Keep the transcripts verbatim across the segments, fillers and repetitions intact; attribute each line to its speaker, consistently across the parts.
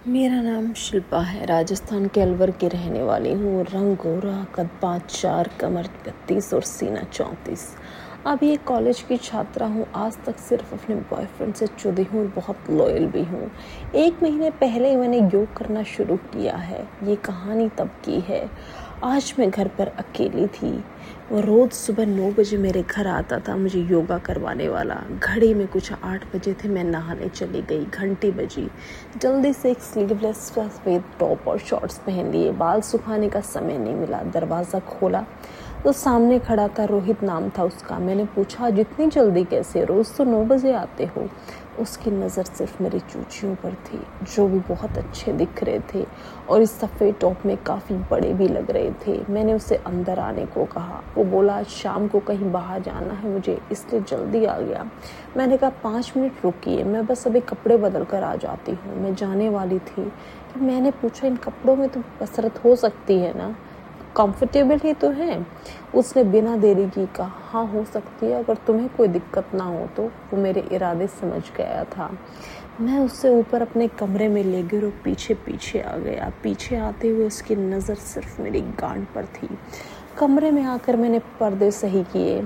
Speaker 1: मेरा नाम शिल्पा है। राजस्थान के अलवर की रहने वाली हूँ। रंग गोरा, कद पाँच चार, कमर बत्तीस और सीना चौंतीस। अभी एक कॉलेज की छात्रा हूँ। आज तक सिर्फ अपने बॉयफ्रेंड से जुड़ी हूँ और बहुत लॉयल भी हूँ। एक महीने पहले ही मैंने योग करना शुरू किया है। ये कहानी तब की है। आज मैं घर पर अकेली थी। वो रोज़ सुबह नौ बजे मेरे घर आता था मुझे योगा करवाने वाला। घड़ी में कुछ आठ बजे थे। मैं नहाने चली गई। घंटी बजी। जल्दी से एक स्लीवलेस सफेद टॉप और शॉर्ट्स पहन लिए। बाल सुखाने का समय नहीं मिला। दरवाज़ा खोला तो सामने खड़ा था। रोहित नाम था उसका। मैंने पूछा, जितनी जल्दी कैसे? रोज़ तो नौ बजे आते हो। उसकी नज़र सिर्फ मेरी चूचियों पर थी, जो भी बहुत अच्छे दिख रहे थे और इस सफ़ेद टॉप में काफ़ी बड़े भी लग रहे थे। मैंने उसे अंदर आने को कहा। वो बोला, आज शाम को कहीं बाहर जाना है मुझे, इसलिए जल्दी आ गया। मैंने कहा, पाँच मिनट रुकिए, मैं बस अभी कपड़े बदल कर आ जाती हूँ। मैं जाने वाली थी कि मैंने पूछा, इन कपड़ों में तो कसरत हो सकती है ना? कंफर्टेबल ही तो है। उसने बिना देरी की कहा, हाँ हो सकती है, अगर तुम्हें कोई दिक्कत ना हो तो। वो मेरे इरादे समझ गया था। मैं उससे ऊपर अपने कमरे में ले गई और पीछे पीछे आ गया। पीछे आते हुए उसकी नज़र सिर्फ मेरी गांड पर थी। कमरे में आकर मैंने पर्दे सही किए।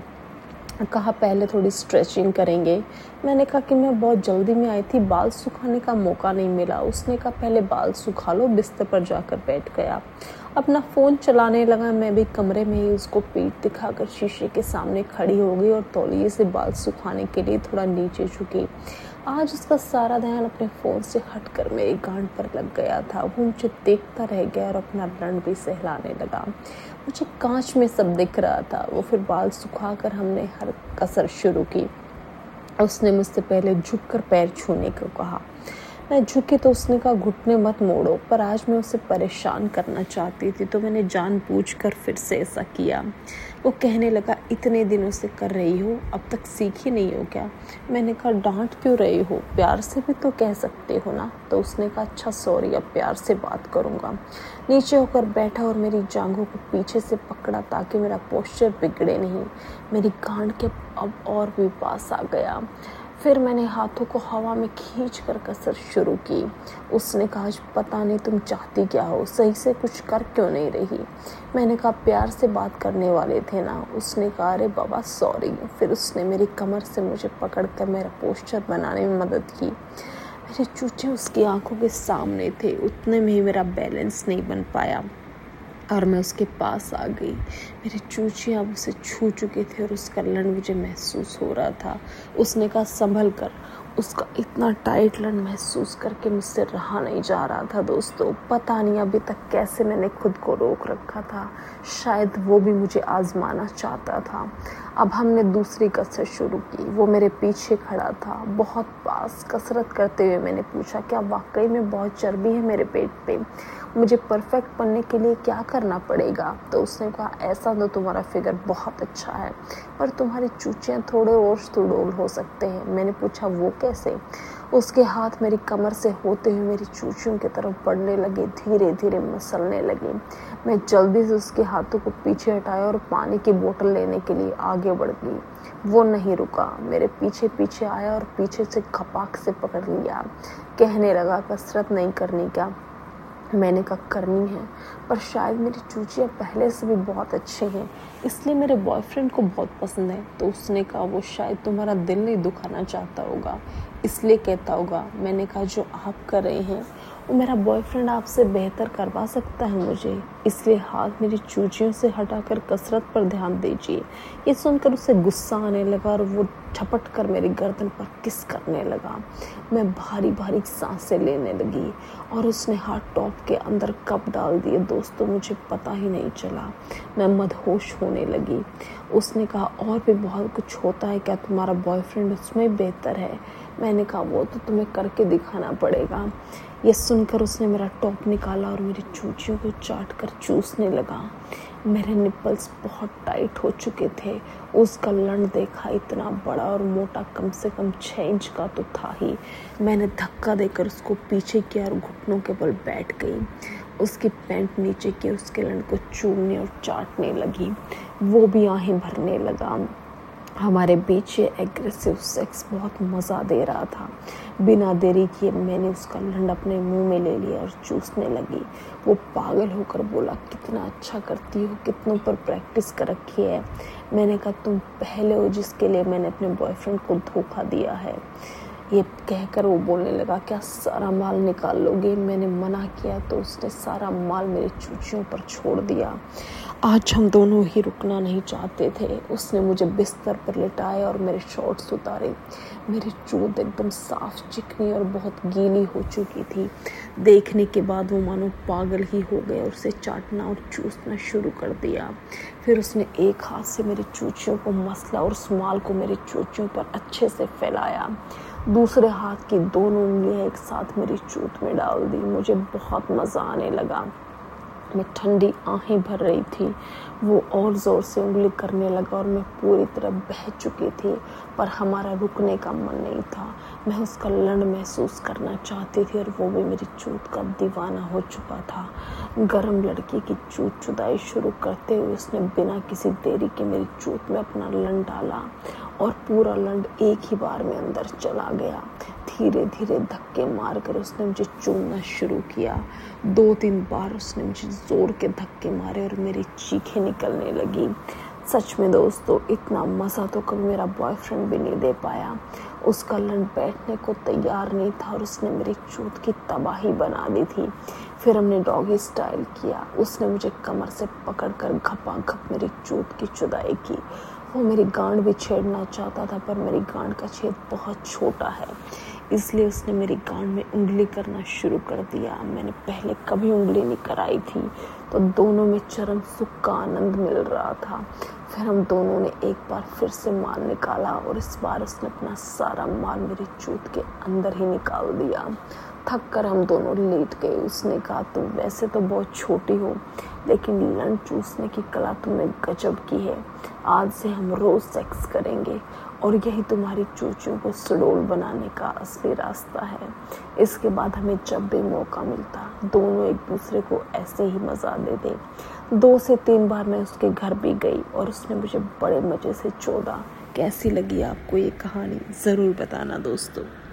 Speaker 1: कहा, पहले थोड़ी स्ट्रेचिंग करेंगे। मैंने कहा कि मैं बहुत जल्दी में आई थी, बाल सुखाने का मौका नहीं मिला। उसने कहा, पहले बाल सुखा लो। बिस्तर पर जाकर बैठ गया। अपना फ़ोन चलाने लगा। मैं भी कमरे में ही उसको पीठ दिखाकर शीशे के सामने खड़ी हो गई और तौलिए से बाल सुखाने के लिए थोड़ा नीचे झुकी। आज उसका सारा ध्यान अपने फ़ोन से हटकर मेरी गांड पर लग गया था। वो मुझे देखता रह गया और अपना रण भी सहलाने लगा। मुझे कांच में सब दिख रहा था। वो फिर बाल सुखाकर हमने हर कसर शुरू की। उसने मुझसे पहले झुककर पैर छूने को कहा। मैं झुकी तो उसने कहा, घुटने मत मोड़ो। पर आज मैं उसे परेशान करना चाहती थी तो मैंने जानबूझकर फिर से ऐसा किया। वो कहने लगा, इतने दिनों से कर रही हो, अब तक सीखी नहीं हो क्या? मैंने कहा, डांट क्यों रही हो? प्यार से भी तो कह सकते हो ना। तो उसने कहा, अच्छा सॉरी, अब प्यार से बात करूँगा। नीचे होकर बैठा और मेरी जांघों को पीछे से पकड़ा ताकि मेरा पोस्चर बिगड़े नहीं। मेरी गांड के अब और भी पास आ गया। फिर मैंने हाथों को हवा में खींच कर कसर शुरू की। उसने कहा, आज पता नहीं तुम चाहती क्या हो, सही से कुछ कर क्यों नहीं रही? मैंने कहा, प्यार से बात करने वाले थे ना। उसने कहा, अरे बाबा सॉरी। फिर उसने मेरी कमर से मुझे पकड़कर मेरा पोस्चर बनाने में मदद की। मेरे चूचे उसकी आंखों के सामने थे। उतने में ही मेरा बैलेंस नहीं बन पाया और मैं उसके पास आ गई। मेरे चूचे अब उसे छू चुके थे और उसका लन मुझे महसूस हो रहा था। उसने कहा, संभल कर। उसका इतना टाइट लन महसूस करके मुझसे रहा नहीं जा रहा था। दोस्तों, पता नहीं अभी तक कैसे मैंने खुद को रोक रखा था। शायद वो भी मुझे आजमाना चाहता था। अब हमने दूसरी कसरत शुरू की। वो मेरे पीछे खड़ा था, बहुत पास। कसरत करते हुए मैंने पूछा, क्या वाकई में बहुत चर्बी है मेरे पेट पे? मुझे परफेक्ट बनने के लिए क्या करना पड़ेगा? तो उसने कहा, ऐसा तो तुम्हारा फिगर बहुत अच्छा है, पर तुम्हारी चूचियाँ थोड़े और सुडौल हो सकते हैं। मैंने पूछा, वो कैसे? उसके हाथ मेरी कमर से होते हुए मेरी चूचियों की तरफ बढ़ने लगे, धीरे धीरे मसलने लगे। मैं जल्दी से उसके हाथों को पीछे हटाया और पानी की बोतल लेने के लिए आगे बढ़ गई। वो नहीं रुका, मेरे पीछे पीछे आया और पीछे से खपाक से पकड़ लिया। कहने लगा, कसरत नहीं करनी क्या? मैंने कहा, करनी है, पर शायद मेरी चूचियाँ पहले से भी बहुत अच्छे हैं, इसलिए मेरे बॉयफ्रेंड को बहुत पसंद है। तो उसने कहा, वो शायद तुम्हारा दिल नहीं दुखाना चाहता होगा, इसलिए कहता होगा। मैंने कहा, जो आप कर रहे हैं वो मेरा बॉयफ्रेंड आपसे बेहतर करवा सकता है मुझे, इसलिए हाथ मेरी चूचियों से हटाकर कसरत पर ध्यान दीजिए। ये सुनकर उसे गुस्सा आने लगा और वो झपट कर मेरी गर्दन पर किस करने लगा। मैं भारी भारी सांसें लेने लगी और उसने हाथ टॉप के अंदर कब डाल दिए दोस्तों, मुझे पता ही नहीं चला। मैं मदहोश होने लगी। उसने कहा, और भी बहुत कुछ होता है क्या? तुम्हारा बॉयफ्रेंड उसमें बेहतर है। मैंने कहा, वो तो तुम्हें करके दिखाना पड़ेगा। ये सुनकर उसने मेरा टॉप निकाला और मेरी चूचियों को चाट कर चूसने लगा। मेरे निप्पल्स बहुत टाइट हो चुके थे। उसका लन देखा, इतना बड़ा और मोटा, कम से कम छः इंच का तो था ही। मैंने धक्का देकर उसको पीछे किया और घुटनों के बल बैठ गई। उसकी पैंट नीचे की उसके लन को चूमने और चाटने लगी। वो भी आहें भरने लगा। हमारे बीच ये एग्रेसिव सेक्स बहुत मज़ा दे रहा था। बिना देरी किए मैंने उसका लंड अपने मुंह में ले लिया और चूसने लगी। वो पागल होकर बोला, कितना अच्छा करती हो, कितनों पर प्रैक्टिस कर रखी है। मैंने कहा, तुम पहले हो जिसके लिए मैंने अपने बॉयफ्रेंड को धोखा दिया है। ये कहकर वो बोलने लगा, क्या सारा माल निकाल लोगे? मैंने मना किया तो उसने सारा माल मेरे चूचियों पर छोड़ दिया। आज हम दोनों ही रुकना नहीं चाहते थे। उसने मुझे बिस्तर पर लिटाया और मेरे शॉर्ट्स उतारे। मेरी चूत एकदम साफ, चिकनी और बहुत गीली हो चुकी थी। देखने के बाद वो मानो पागल ही हो गया और उसे चाटना और चूसना शुरू कर दिया। फिर उसने एक हाथ से मेरी चूचियों को मसला और उस माल को मेरी चूचियों पर अच्छे से फैलाया। दूसरे हाथ की दोनों उंगलियां एक साथ मेरी चूत में डाल दी। मुझे बहुत मज़ा आने लगा। मैं ठंडी आंखें भर रही थी। वो और ज़ोर से उंगली करने लगा और मैं पूरी तरह बह चुकी थी, पर हमारा रुकने का मन नहीं था। मैं उसका लंड महसूस करना चाहती थी और वो भी मेरी चूत का दीवाना हो चुका था। गर्म लड़की की चूत चुदाई शुरू करते हुए उसने बिना किसी देरी के मेरी चूत में अपना लंड डाला और पूरा लंड एक ही बार में अंदर चला गया। धीरे धीरे धक्के मारकर उसने मुझे चूमना शुरू किया। दो तीन बार उसने मुझे जोर के धक्के मारे और मेरी चीखें निकलने लगी। सच में दोस्तों, इतना मज़ा तो कभी मेरा बॉयफ्रेंड भी नहीं दे पाया। उसका लंड बैठने को तैयार नहीं था और उसने मेरी चूत की तबाही बना दी थी। फिर हमने डॉगी स्टाइल किया। उसने मुझे कमर से पकड़कर घपाघप मेरी चूत की चुदाई की। वो मेरी गांड भी छेड़ना चाहता था, पर मेरी गांड का छेद बहुत छोटा है, इसलिए उसने मेरी गांड में उंगली करना शुरू कर दिया। मैंने पहले कभी उंगली नहीं कराई थी, तो दोनों में चरम सुख का आनंद मिल रहा था। फिर हम दोनों ने एक बार फिर से माल निकाला और इस बार उसने अपना सारा माल मेरी चूत के अंदर ही निकाल दिया। थक कर हम दोनों लेट गए। उसने कहा, तुम वैसे तो बहुत छोटी हो, लेकिन लंड चूसने की कला तुम्हें गजब की है। आज से हम रोज सेक्स करेंगे और यही तुम्हारी चूचियों को सुडौल बनाने का असली रास्ता है। इसके बाद हमें जब भी मौका मिलता, दोनों एक दूसरे को ऐसे ही मजा देते। दो से तीन बार मैं उसके घर भी गई और उसने मुझे बड़े मजे से चोदा। कैसी लगी आपको ये कहानी? ज़रूर बताना दोस्तों।